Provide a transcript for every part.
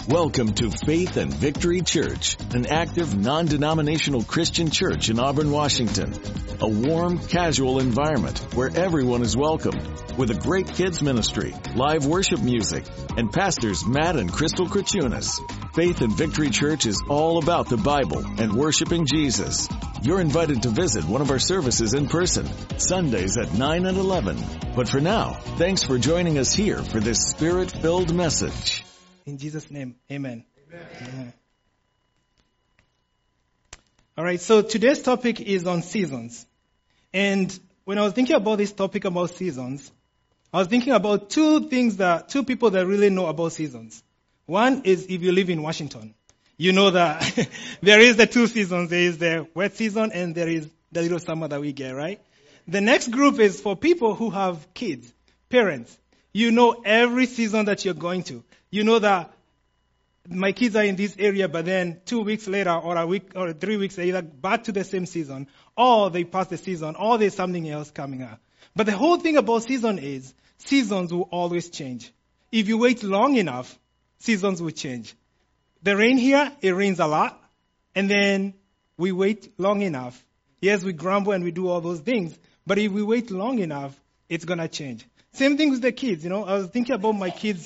Welcome to Faith and Victory Church, an active, non-denominational Christian church in Auburn, Washington. A warm, casual environment where everyone is welcomed, with a great kids ministry, live worship music, and pastors Matt and Crystal Krachunas. Faith and Victory Church is all about the Bible and worshiping Jesus. You're invited to visit one of our services in person, Sundays at 9 and 11. But for now, thanks for joining us here for this Spirit-filled message. In Jesus' name, amen. Amen. All right, so today's topic is on seasons. And when I was thinking about this topic about seasons, I was thinking about two people that really know about seasons. One is if you live in Washington. You know that there is the two seasons. There is the wet season and there is the little summer that we get, right? The next group is for people who have kids, parents. You know every season that you're going to. You know that my kids are in this area, but then 2 weeks later or a week or 3 weeks, they're either back to the same season or they pass the season or there's something else coming up. But the whole thing about season is seasons will always change. If you wait long enough, seasons will change. The rain here, it rains a lot. And then we wait long enough. Yes, we grumble and we do all those things. But if we wait long enough, it's going to change. Same thing with the kids, you know. I was thinking about my kids.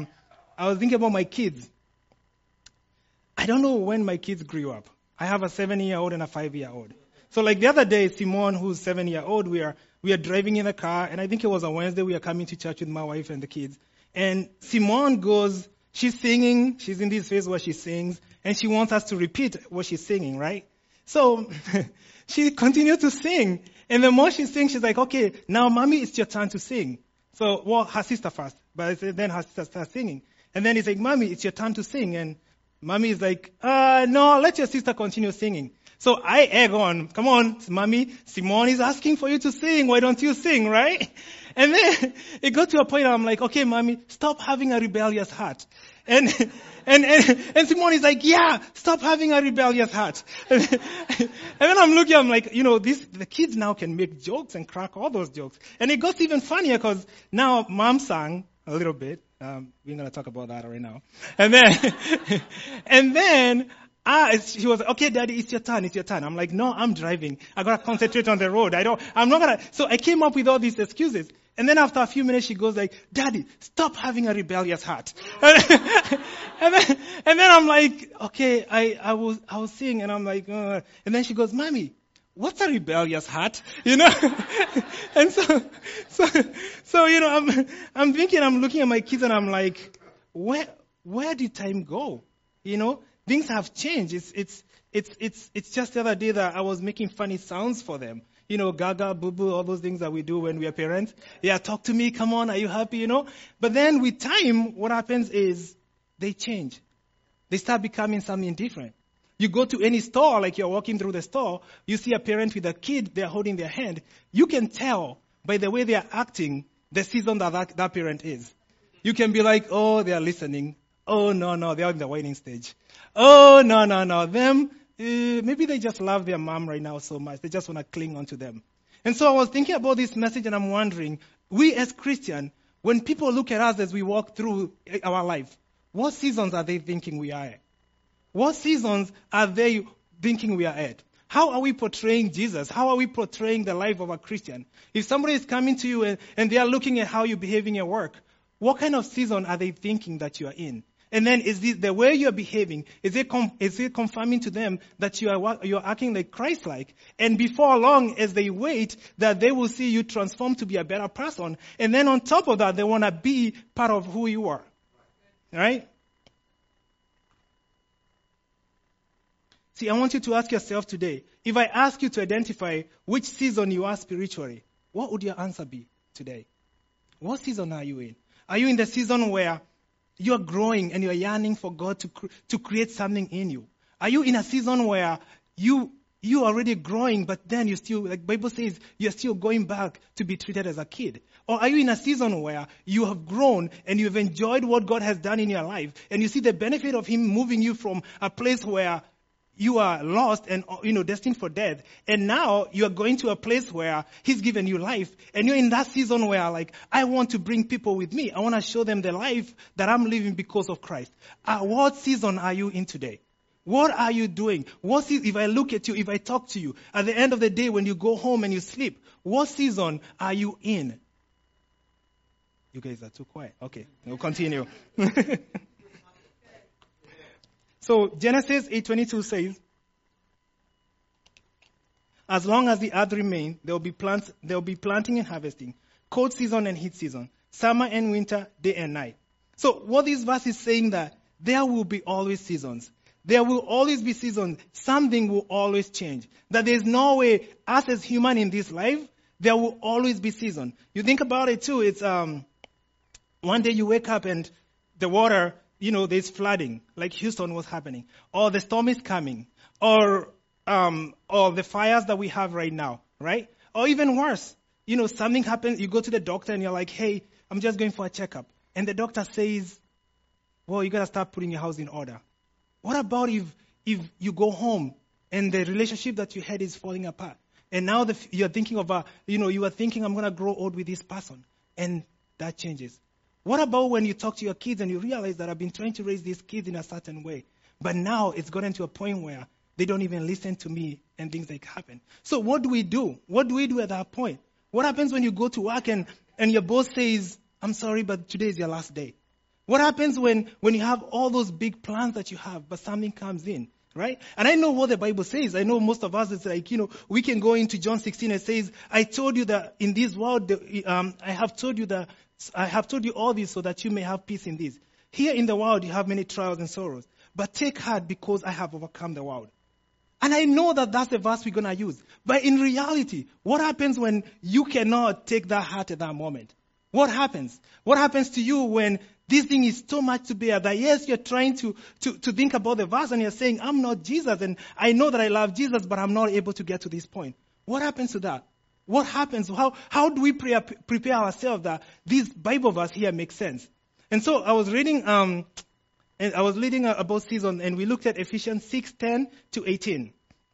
I don't know when my kids grew up. I have a 7-year-old and a 5-year-old. So like the other day, Simone, who's 7-year-old, we are driving in the car, and I think it was a Wednesday, we are coming to church with my wife and the kids. And Simone goes, she's singing, she's in this phase where she sings, and she wants us to repeat what she's singing, right? So she continued to sing. And the more she sings, she's like, okay, now mommy, it's your turn to sing. So, well, her sister first, but then her sister starts singing. And then he's like, mommy, it's your turn to sing. And mommy is like, no, let your sister continue singing. So I egg on, come on, mommy, Simone is asking for you to sing. Why don't you sing, right? And then it got to a point where I'm like, okay, mommy, stop having a rebellious heart. And Simone is like, yeah, stop having a rebellious heart. And then I'm looking, I'm like, you know, the kids now can make jokes and crack all those jokes. And it got even funnier because now mom sang a little bit. We're going to talk about that right now. And then she was, okay, daddy, it's your turn. I'm like, no, I'm driving. I got to concentrate on the road. So I came up with all these excuses. And then after a few minutes, she goes like, daddy, stop having a rebellious heart. And then I'm like, okay, I was sing, and I'm like, and then she goes, mommy, what's a rebellious heart? You know? And so, you know, I'm thinking, I'm looking at my kids and I'm like, where did time go? You know, things have changed. It's just the other day that I was making funny sounds for them. You know, gaga, boo-boo, all those things that we do when we are parents. Yeah, talk to me, come on, are you happy, you know? But then with time, what happens is they change. They start becoming something different. You go to any store, like you're walking through the store, you see a parent with a kid, they're holding their hand. You can tell by the way they are acting the season that parent is. You can be like, oh, they are listening. Oh, no, they are in the waiting stage. Oh, no, them, maybe they just love their mom right now so much. They just want to cling on to them. And so I was thinking about this message and I'm wondering, we as Christians, when people look at us as we walk through our life, what seasons are they thinking we are at? What seasons are they thinking we are at? How are we portraying Jesus? How are we portraying the life of a Christian? If somebody is coming to you and they are looking at how you're behaving at work, what kind of season are they thinking that you are in? And then is this the way you're behaving? Is it confirming to them that you're acting like Christ-like? And before long, as they wait, that they will see you transform to be a better person. And then on top of that, they want to be part of who you are. Right? See, I want you to ask yourself today, if I ask you to identify which season you are spiritually, what would your answer be today? What season are you in? Are you in the season where you're growing and you're yearning for God to create something in you? Are you in a season where you are already growing, but then you still, like Bible says, you're still going back to be treated as a kid? Or are you in a season where you have grown and you've enjoyed what God has done in your life and you see the benefit of Him moving you from a place where you are lost and, destined for death. And now you are going to a place where he's given you life. And you're in that season where, I want to bring people with me. I want to show them the life that I'm living because of Christ. What season are you in today? What are you doing? If I look at you, if I talk to you, at the end of the day when you go home and you sleep, what season are you in? You guys are too quiet. Okay, we'll continue. So Genesis 8:22 says, as long as the earth remains, there will be planting and harvesting, cold season and heat season, summer and winter, day and night. So what this verse is saying that there will be always seasons. There will always be seasons. Something will always change. That there's no way, us as human in this life, there will always be season. You think about it too. It's one day you wake up and the water, there's flooding, like Houston was happening, or the storm is coming, or the fires that we have right now, right? Or even worse, something happens. You go to the doctor and you're like, hey, I'm just going for a checkup, and the doctor says, well, you gotta start putting your house in order. What about if you go home and the relationship that you had is falling apart? And now you're thinking of, you are thinking, I'm going to grow old with this person. And that changes. What about when you talk to your kids and you realize that I've been trying to raise these kids in a certain way, but now it's gotten to a point where they don't even listen to me and things like happen. So what do we do? What do we do at that point? What happens when you go to work and your boss says, I'm sorry, but today is your last day? What happens when you have all those big plans that you have, but something comes in, right? And I know what the Bible says. I know most of us, it's like, we can go into John 16 and it says, I told you that in this world, I have told you all this so that you may have peace in this. Here in the world, you have many trials and sorrows, but take heart because I have overcome the world. And I know that that's the verse we're going to use. But in reality, what happens when you cannot take that heart at that moment? What happens? What happens to you when this thing is too much to bear that, yes, you're trying to think about the verse and you're saying, I'm not Jesus and I know that I love Jesus, but I'm not able to get to this point. What happens to that? What happens? How do we prepare ourselves that this Bible verse here makes sense? And so I was reading, about season, and we looked at Ephesians 6:10 to 18.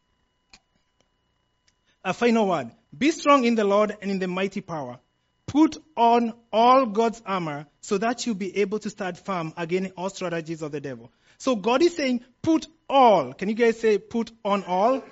A final word. Be strong in the Lord and in the mighty power. Put on all God's armor so that you'll be able to stand firm against all strategies of the devil. So God is saying, put all. Can you guys say, put on all?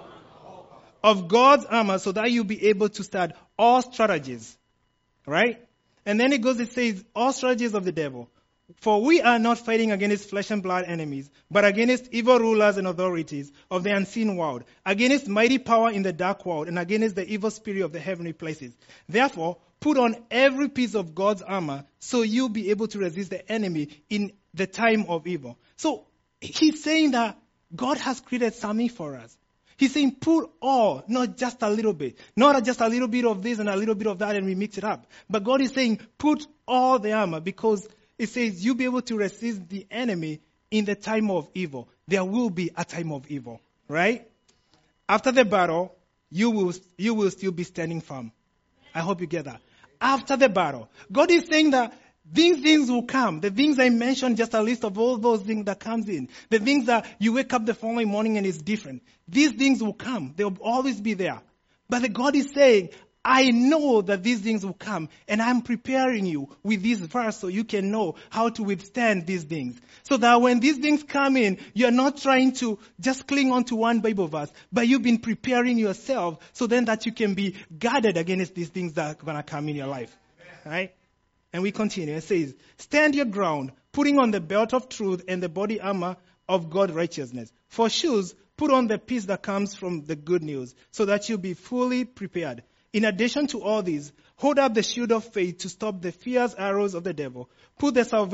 Of God's armor so that you'll be able to stand all strategies. Right? And then it says, all strategies of the devil. For we are not fighting against flesh and blood enemies, but against evil rulers and authorities of the unseen world, against mighty power in the dark world, and against the evil spirit of the heavenly places. Therefore, put on every piece of God's armor so you'll be able to resist the enemy in the time of evil. So he's saying that God has created something for us. He's saying put all, not just a little bit. Not just a little bit of this and a little bit of that and we mix it up. But God is saying put all the armor because it says you'll be able to resist the enemy in the time of evil. There will be a time of evil, right? After the battle, you will still be standing firm. I hope you get that. After the battle. God is saying that these things will come. The things I mentioned, just a list of all those things that comes in. The things that you wake up the following morning and it's different. These things will come. They will always be there. But the God is saying, I know that these things will come and I'm preparing you with this verse so you can know how to withstand these things. So that when these things come in, you're not trying to just cling on to one Bible verse, but you've been preparing yourself so then that you can be guarded against these things that are going to come in your life. Right? And we continue. It says, stand your ground, putting on the belt of truth and the body armor of God's righteousness. For shoes, put on the peace that comes from the good news so that you'll be fully prepared. In addition to all these, hold up the shield of faith to stop the fierce arrows of the devil. Put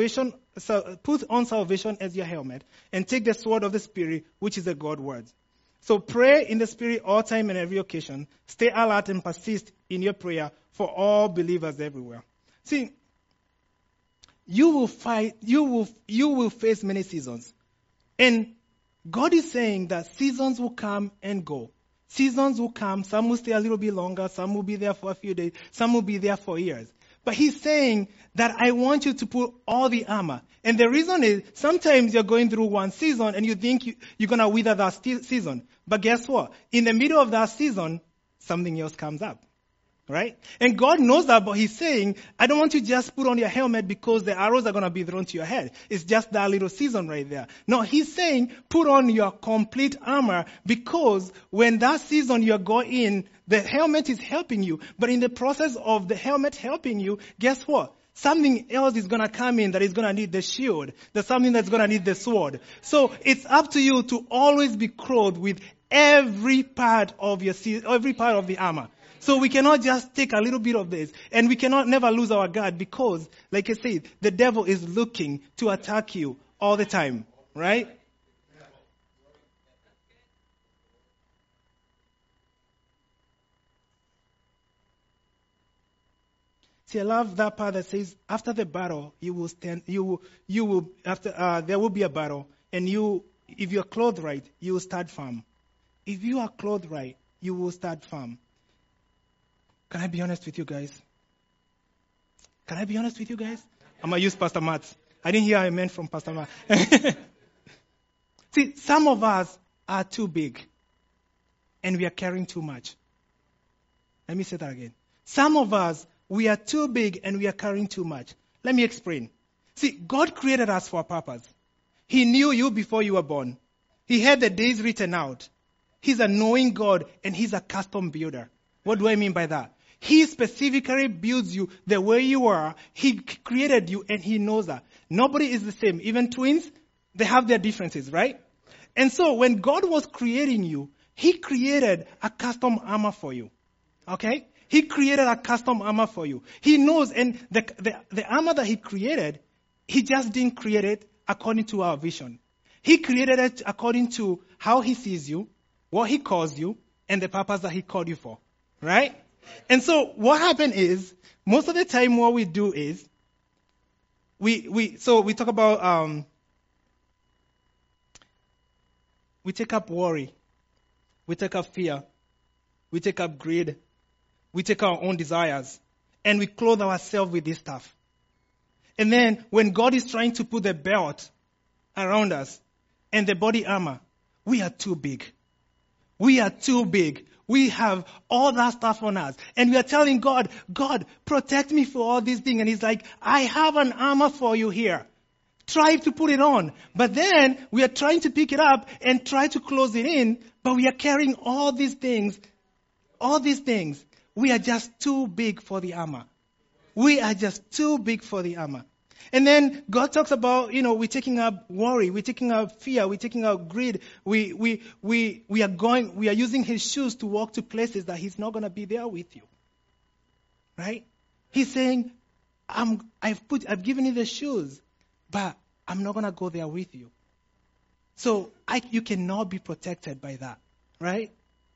on salvation as your helmet and take the sword of the Spirit, which is the God word. So pray in the Spirit all time and every occasion. Stay alert and persist in your prayer for all believers everywhere. See, you will face many seasons. And God is saying that seasons will come and go. Seasons will come. Some will stay a little bit longer. Some will be there for a few days. Some will be there for years. But he's saying that I want you to put all the armor. And the reason is sometimes you're going through one season and you think you're going to wither that season. But guess what? In the middle of that season, something else comes up. Right? And God knows that, but he's saying, I don't want you to just put on your helmet because the arrows are going to be thrown to your head. It's just that little season right there. No, he's saying, put on your complete armor because when that season you're going in, the helmet is helping you. But in the process of the helmet helping you, guess what? Something else is going to come in that is going to need the shield. There's something that's going to need the sword. So it's up to you to always be clothed with every part of the armor. So we cannot just take a little bit of this, and we cannot never lose our guard because, like I said, the devil is looking to attack you all the time, right? See, I love that part that says, after the battle, you will stand. There will be a battle, and if you're clothed right, you will stand firm. If you are clothed right, you will stand firm. Can I be honest with you guys? I'm going to use Pastor Matt. I didn't hear amen from Pastor Matt. See, some of us are too big and we are carrying too much. Let me say that again. Some of us, we are too big and we are carrying too much. Let me explain. See, God created us for a purpose. He knew you before you were born. He had the days written out. He's a knowing God and he's a custom builder. What do I mean by that? He specifically builds you the way you are. He created you and he knows that. Nobody is the same. Even twins, they have their differences, right? And so when God was creating you, he created a custom armor for you. Okay? He created a custom armor for you. He knows, and the armor that he created, he just didn't create it according to our vision. He created it according to how he sees you, what he calls you, and the purpose that he called you for. Right? And so what happened is, most of the time what we do is, we talk about, we take up worry, we take up fear, we take up greed, we take our own desires, and we clothe ourselves with this stuff. And then when God is trying to put the belt around us and the body armor, we are too big. We are too big. We have all that stuff on us. And we are telling God, God, protect me for all these things. And he's like, I have an armor for you here. Try to put it on. But then we are trying to pick it up and try to close it in. But we are carrying all these things. We are just too big for the armor. We are just too big for the armor. And then God talks about, we're taking up worry, we're taking up fear, we're taking up greed. We are using his shoes to walk to places that he's not going to be there with you. Right? He's saying, I've given you the shoes, but I'm not going to go there with you. So you cannot be protected by that. Right?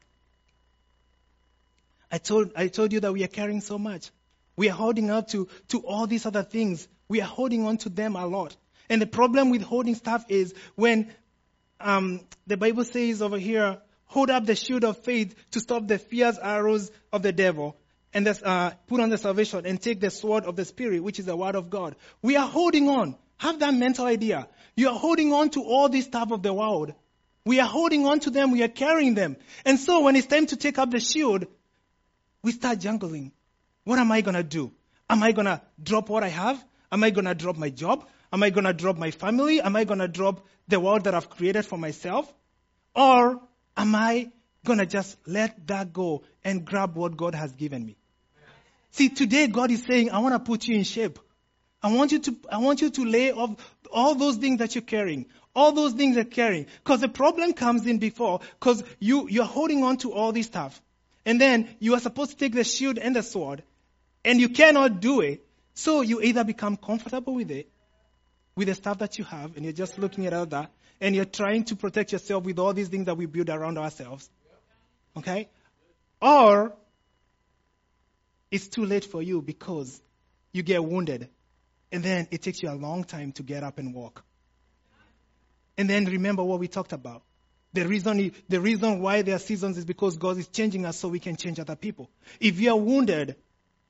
I told you that we are carrying so much. We are holding up to all these other things. We are holding on to them a lot. And the problem with holding stuff is when the Bible says over here, hold up the shield of faith to stop the fierce arrows of the devil, and put on the salvation and take the sword of the Spirit, which is the word of God. We are holding on. Have that mental idea. You are holding on to all this stuff of the world. We are holding on to them. We are carrying them. And so when it's time to take up the shield, we start jungling. What am I going to do? Am I going to drop what I have? Am I going to drop my job? Am I going to drop my family? Am I going to drop the world that I've created for myself? Or am I going to just let that go and grab what God has given me? See, today God is saying, I want to put you in shape. I want you to lay off all those things that you're carrying. All those things you're carrying. Because the problem comes in because you're holding on to all this stuff. And then you are supposed to take the shield and the sword. And you cannot do it. So you either become comfortable with it, with the stuff that you have, and you're just looking at all that, and you're trying to protect yourself with all these things that we build around ourselves. Okay? Or it's too late for you because you get wounded, and then it takes you a long time to get up and walk. And then remember what we talked about. The reason why there are seasons is because God is changing us so we can change other people. If you are wounded,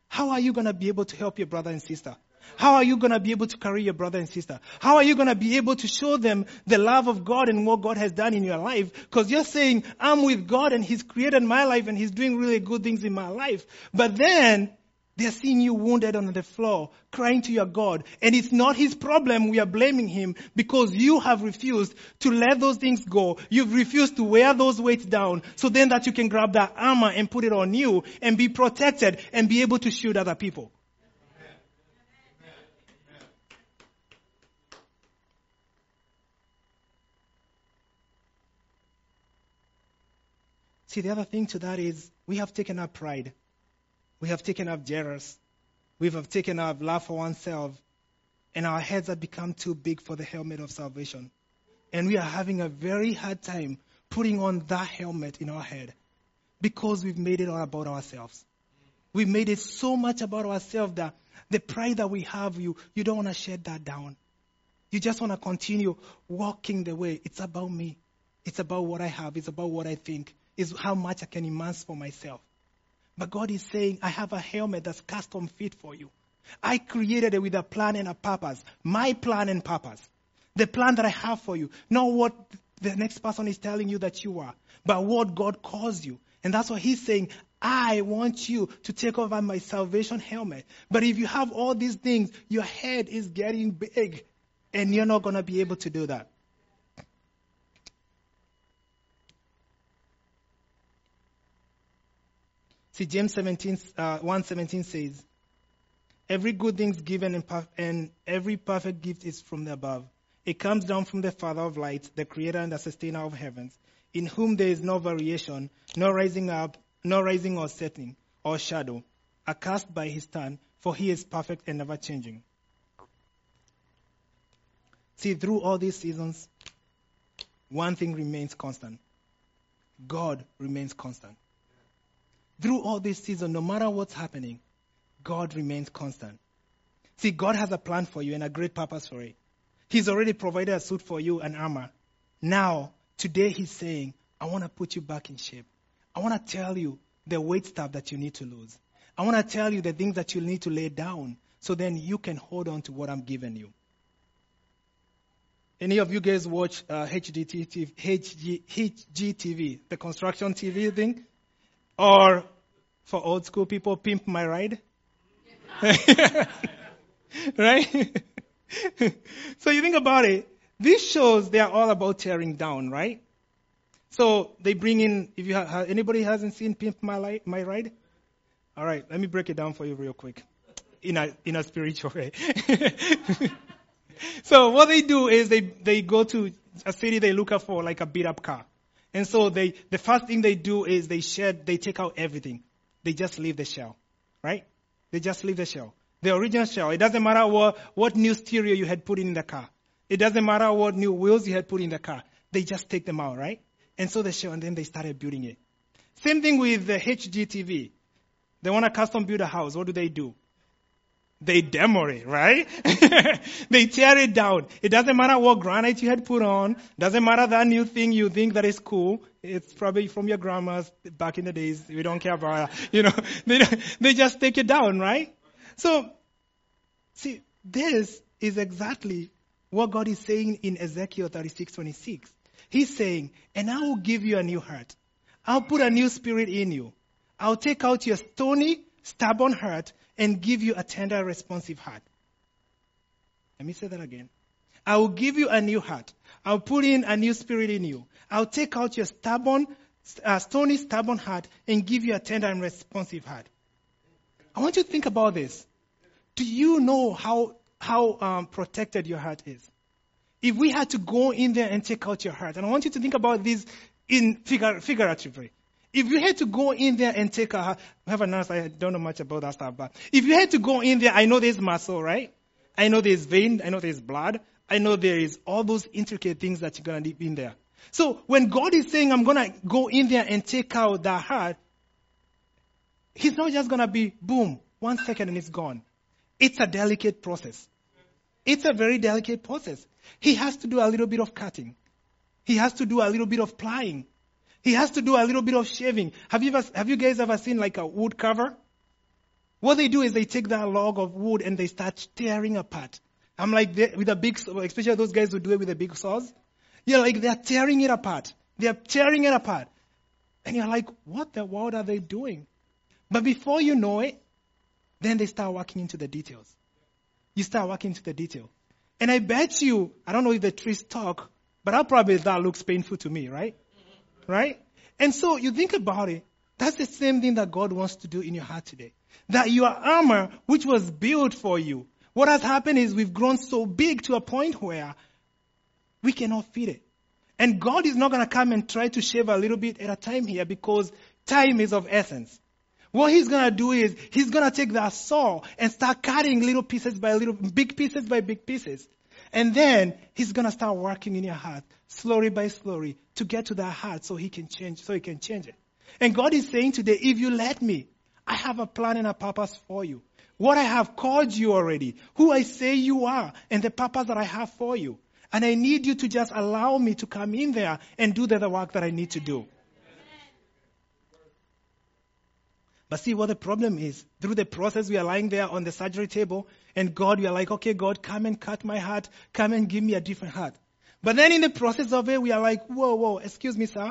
how are you going to be able to help your brother and sister? How are you going to be able to carry your brother and sister? How are you going to be able to show them the love of God and what God has done in your life? Because you're saying, I'm with God and He's created my life and He's doing really good things in my life. But then they're seeing you wounded on the floor, crying to your God. And it's not His problem. We are blaming Him because you have refused to let those things go. You've refused to wear those weights down so then that you can grab that armor and put it on you and be protected and be able to shoot other people. See, the other thing to that is we have taken up pride. We have taken up jealous. We have taken up love for oneself. And our heads have become too big for the helmet of salvation. And we are having a very hard time putting on that helmet in our head because we've made it all about ourselves. We've made it so much about ourselves that the pride that we have, you don't want to shed that down. You just want to continue walking the way. It's about me. It's about what I have. It's about what I think. Is how much I can immerse for myself. But God is saying, I have a helmet that's custom fit for you. I created it with a plan and a purpose. My plan and purpose. The plan that I have for you. Not what the next person is telling you that you are, but what God calls you. And that's what He's saying. I want you to take over my salvation helmet. But if you have all these things, your head is getting big. And you're not going to be able to do that. See, James 1:17 says, every good thing is given and every perfect gift is from the above. It comes down from the Father of lights, the creator and the sustainer of heavens, in whom there is no variation, no rising up, no rising or setting, or shadow, are cast by His turn, for He is perfect and never changing. See, through all these seasons, one thing remains constant. God remains constant. Through all this season, no matter what's happening, God remains constant. See, God has a plan for you and a great purpose for it. He's already provided a suit for you and armor. Now, today He's saying, I want to put you back in shape. I want to tell you the weight stuff that you need to lose. I want to tell you the things that you need to lay down so then you can hold on to what I'm giving you. Any of you guys watch HGTV, the construction TV thing? Or, for old school people, Pimp My Ride. Right? So you think about it. These shows, they are all about tearing down, right? So they bring in, if you anybody hasn't seen Pimp My Ride? All right, let me break it down for you real quick. In a spiritual way. So what they do is they go to a city, they look for like a beat up car. And so the first thing they do is they take out everything. They just leave the shell, right? They just leave the shell. The original shell. It doesn't matter what new stereo you had put in the car. It doesn't matter what new wheels you had put in the car. They just take them out, right? And so the shell, and then they started building it. Same thing with the HGTV. They want to custom build a house. What do? They demo it, right? They tear it down. It doesn't matter what granite you had put on. Doesn't matter that new thing you think that is cool. It's probably from your grandma's back in the days. We don't care about that. They just take it down, right? So, see, this is exactly what God is saying in Ezekiel 36:26. He's saying, and I will give you a new heart. I'll put a new spirit in you. I'll take out your stony, stubborn heart and give you a tender, responsive heart. Let me say that again. I will give you a new heart. I'll put in a new spirit in you. I'll take out your stony, stubborn heart and give you a tender and responsive heart. I want you to think about this. Do you know how protected your heart is? If we had to go in there and take out your heart, and I want you to think about this in figuratively. If you had to go in there and take I have a nurse, I don't know much about that stuff, but if you had to go in there, I know there's muscle, right? I know there's vein, I know there's blood, I know there is all those intricate things that you're going to leave in there. So when God is saying, I'm going to go in there and take out that heart, He's not just going to be, boom, 1 second and it's gone. It's a delicate process. It's a very delicate process. He has to do a little bit of cutting. He has to do a little bit of plying. He has to do a little bit of shaving. Have you guys ever seen like a wood cover? What they do is they take that log of wood and they start tearing apart. I'm like, with a big, especially those guys who do it with the big saws. You're like, they're tearing it apart. They're tearing it apart. And you're like, what the world are they doing? But before you know it, then they start working into the details. You start working into the detail. And I bet you, I don't know if the trees talk, but that looks painful to me, right? Right? And so you think about it, that's the same thing that God wants to do in your heart today. That your armor, which was built for you, what has happened is we've grown so big to a point where we cannot fit it. And God is not going to come and try to shave a little bit at a time here because time is of essence. What he's going to do is he's going to take that saw and start cutting little pieces by little, big pieces by big pieces. And then he's going to start working in your heart, slowly by slowly, to get to that heart so he can change it. And God is saying today, if you let me, I have a plan and a purpose for you. What I have called you already, who I say you are, and the purpose that I have for you. And I need you to just allow me to come in there and do the work that I need to do. But see what the problem is. Through the process, we are lying there on the surgery table, and God, we are like, okay, God, come and cut my heart. Come and give me a different heart. But then in the process of it, we are like, whoa, excuse me, sir.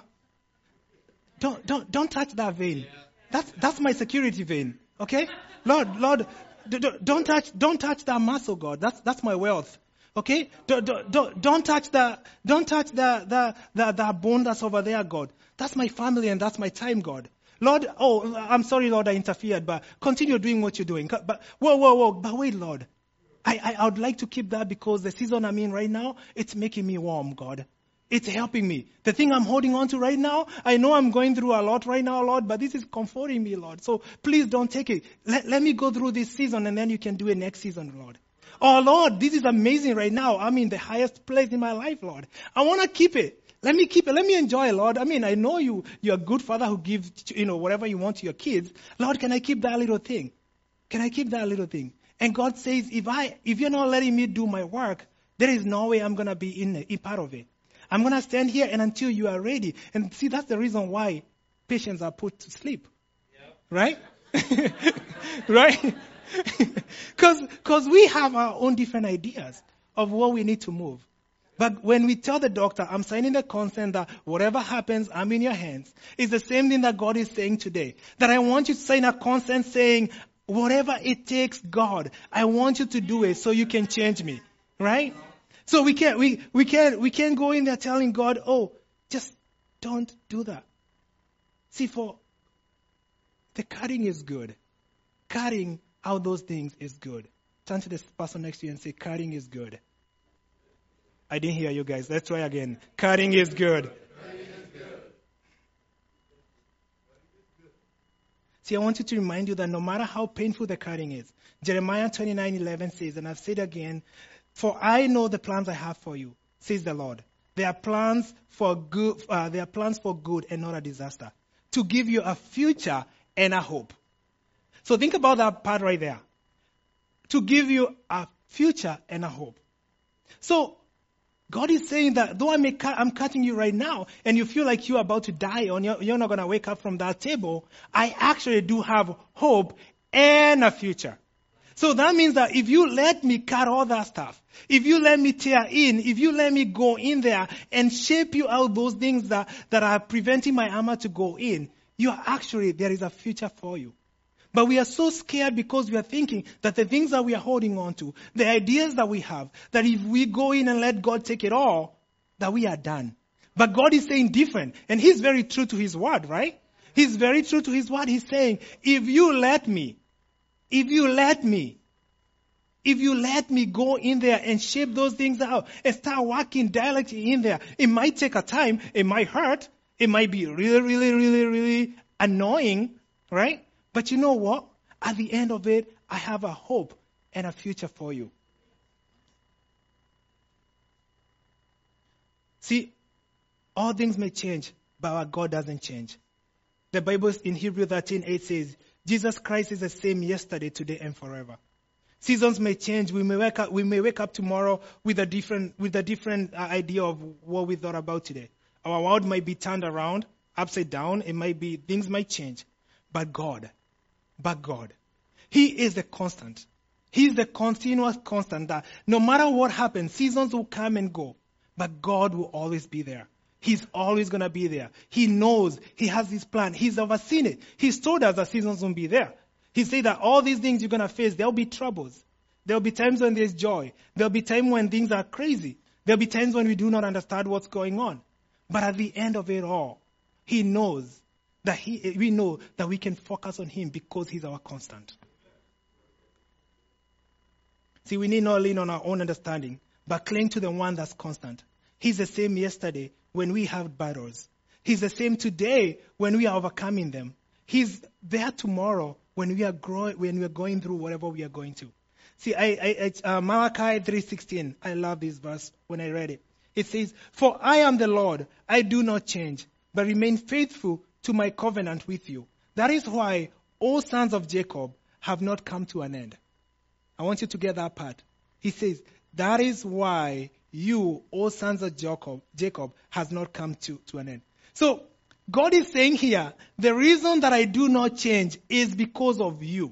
Don't touch that vein. That's my security vein. Okay? Lord, don't touch that muscle, God. That's my wealth. Okay? Don't touch the bone that's over there, God. That's my family and that's my time, God. Lord, I'm sorry, Lord, I interfered, but continue doing what you're doing. But whoa, but wait, Lord. I would like to keep that because the season I'm in right now, it's making me warm, God. It's helping me. The thing I'm holding on to right now, I know I'm going through a lot right now, Lord, but this is comforting me, Lord. So please don't take it. Let me go through this season and then you can do it next season, Lord. Oh, Lord, this is amazing right now. I'm in the highest place in my life, Lord. I want to keep it. Let me keep it. Let me enjoy it, Lord. I mean, I know you're a good father who gives, whatever you want to your kids. Lord, can I keep that little thing? Can I keep that little thing? And God says, if you're not letting me do my work, there is no way I'm going to be in part of it. I'm going to stand here and until you are ready. And see, that's the reason why patients are put to sleep. Yep. Right? Right? Because we have our own different ideas of what we need to move. But when we tell the doctor, I'm signing the consent that whatever happens, I'm in your hands, it's the same thing that God is saying today. That I want you to sign a consent saying, whatever it takes, God, I want you to do it so you can change me. Right? So we can't go in there telling God, just don't do that. See, for the cutting is good. Cutting out those things is good. Turn to the person next to you and say, cutting is good. I didn't hear you guys. Let's try again. Cutting is good. See, I want you to remind you that no matter how painful the cutting is, Jeremiah 29:11 says, and I've said again, for I know the plans I have for you, says the Lord. They are plans for good. They are plans for good and not a disaster, to give you a future and a hope. So think about that part right there. To give you a future and a hope. So God is saying that though I'm cutting you right now, and you feel like you're about to die, or you're not going to wake up from that table, I actually do have hope and a future. So that means that if you let me cut all that stuff, if you let me tear in, if you let me go in there and shape you out those things that are preventing my armor to go in, there is a future for you. But we are so scared because we are thinking that the things that we are holding on to, the ideas that we have, that if we go in and let God take it all, that we are done. But God is saying different. And He's very true to His word, right? He's very true to His word. He's saying, if you let me go in there and shape those things out and start working directly in there, it might take a time, it might hurt, it might be really, really, really, really annoying, right? But you know what? At the end of it, I have a hope and a future for you. See, all things may change, but our God doesn't change. The Bible in Hebrews 13:8 says, Jesus Christ is the same yesterday, today, and forever. Seasons may change. We may wake up tomorrow with a different idea of what we thought about today. Our world might be turned around, upside down. Things might change. But God, He is the constant. He is the continuous constant that no matter what happens, seasons will come and go, but God will always be there. He's always going to be there. He knows. He has his plan. He's overseen it. He's told us that seasons won't be there. He said that all these things you're going to face, there'll be troubles. There'll be times when there's joy. There'll be times when things are crazy. There'll be times when we do not understand what's going on. But at the end of it all, He knows that we know that we can focus on Him because He's our constant. See, we need not lean on our own understanding, but cling to the one that's constant. He's the same yesterday when we have battles. He's the same today when we are overcoming them. He's there tomorrow when we are going through whatever we are going to. See, Malachi 3:16, I love this verse when I read it. It says, "For I am the Lord, I do not change, but remain faithful to my covenant with you. That is why all sons of Jacob have not come to an end." I want you to get that part. He says, that is why you, all sons of Jacob, has not come to an end. So, God is saying here, the reason that I do not change is because of you.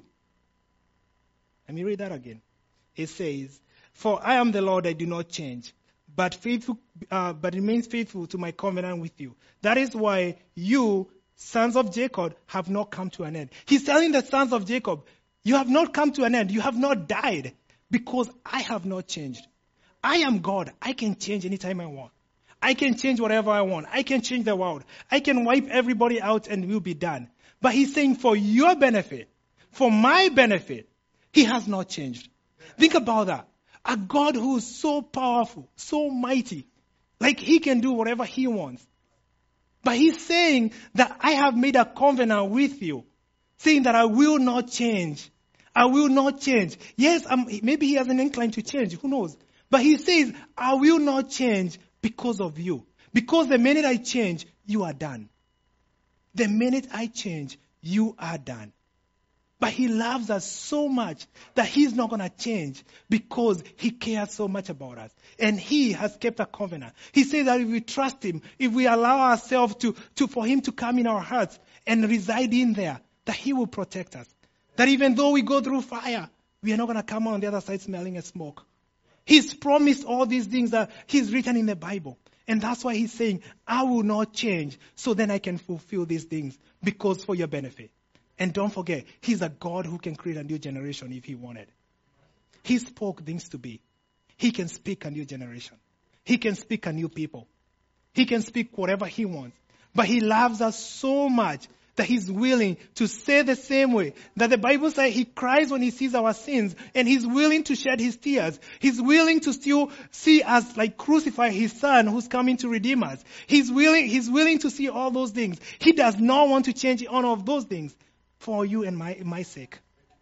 Let me read that again. It says, "For I am the Lord, I do not change, but remains faithful to my covenant with you. That is why you, sons of Jacob, have not come to an end." He's telling the sons of Jacob, you have not come to an end. You have not died because I have not changed. I am God. I can change anytime I want. I can change whatever I want. I can change the world. I can wipe everybody out and we'll be done. But He's saying for your benefit, for my benefit, He has not changed. Think about that. A God who is so powerful, so mighty, like He can do whatever He wants. But He's saying that I have made a covenant with you, saying that I will not change. I will not change. Yes, maybe He has an incline to change. Who knows? But He says, I will not change because of you. Because the minute I change, you are done. The minute I change, you are done. But He loves us so much that He's not going to change because He cares so much about us. And He has kept a covenant. He says that if we trust Him, if we allow ourselves for Him to come in our hearts and reside in there, that He will protect us. That even though we go through fire, we are not going to come out on the other side smelling a smoke. He's promised all these things that He's written in the Bible. And that's why He's saying, I will not change so then I can fulfill these things because for your benefit. And don't forget, He's a God who can create a new generation if He wanted. He spoke things to be. He can speak a new generation. He can speak a new people. He can speak whatever He wants. But He loves us so much that He's willing to say the same way. That the Bible says He cries when He sees our sins and He's willing to shed His tears. He's willing to still see us like crucify His Son who's coming to redeem us. He's willing to see all those things. He does not want to change any of those things for you and my sake.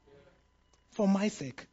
For my sake.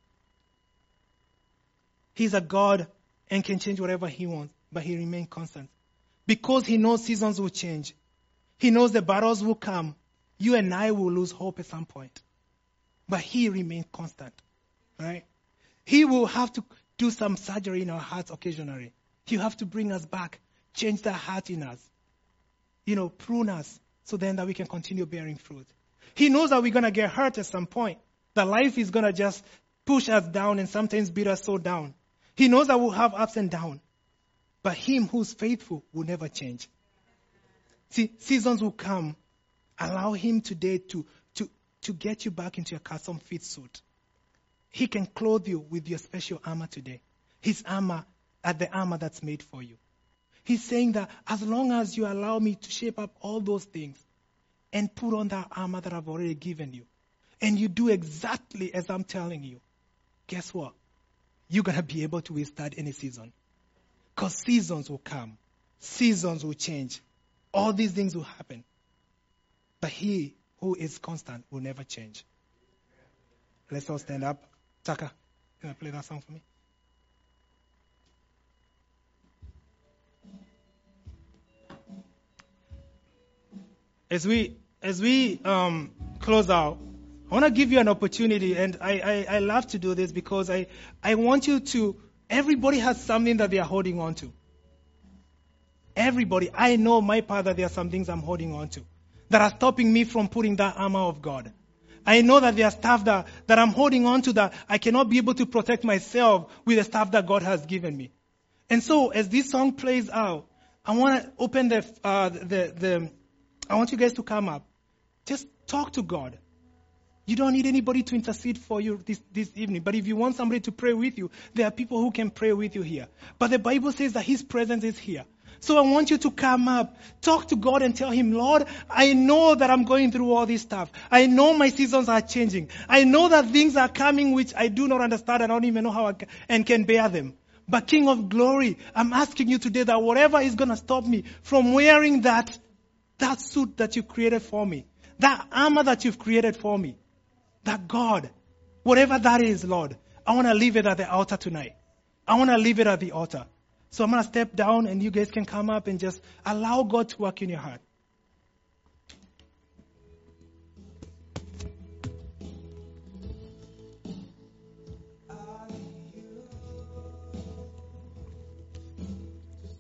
He's a God and can change whatever He wants, but He remains constant. Because He knows seasons will change. He knows the battles will come. You and I will lose hope at some point. But He remains constant. Right? He will have to do some surgery in our hearts occasionally. He'll have to bring us back. Change the heart in us. Prune us so then that we can continue bearing fruit. He knows that we're going to get hurt at some point. That life is going to just push us down and sometimes beat us so down. He knows that we'll have ups and downs. But Him who's faithful will never change. See, seasons will come. Allow Him today to get you back into your custom fit suit. He can clothe you with your special armor today. His armor, the armor that's made for you. He's saying that as long as you allow me to shape up all those things and put on that armor that I've already given you, and you do exactly as I'm telling you, guess what? You're going to be able to withstand any season. Because seasons will come. Seasons will change. All these things will happen. But He who is constant will never change. Let's all stand up. Taka, can I play that song for me? As we close out, I want to give you an opportunity, and I love to do this because I want you to, everybody has something that they are holding on to. Everybody, I know my part that there are some things I'm holding on to that are stopping me from putting that armor of God. I know that there are stuff that I'm holding on to that I cannot be able to protect myself with the stuff that God has given me. And so as this song plays out, I want to open I want you guys to come up. Just talk to God. You don't need anybody to intercede for you this evening. But if you want somebody to pray with you, there are people who can pray with you here. But the Bible says that His presence is here. So I want you to come up, talk to God and tell Him, Lord, I know that I'm going through all this stuff. I know my seasons are changing. I know that things are coming which I do not understand. I don't even know how I can bear them. But King of Glory, I'm asking you today that whatever is going to stop me from wearing that suit that you created for me, that armor that you've created for me, that God, whatever that is, Lord, I want to leave it at the altar tonight. I want to leave it at the altar. So I'm going to step down and you guys can come up and just allow God to work in your heart.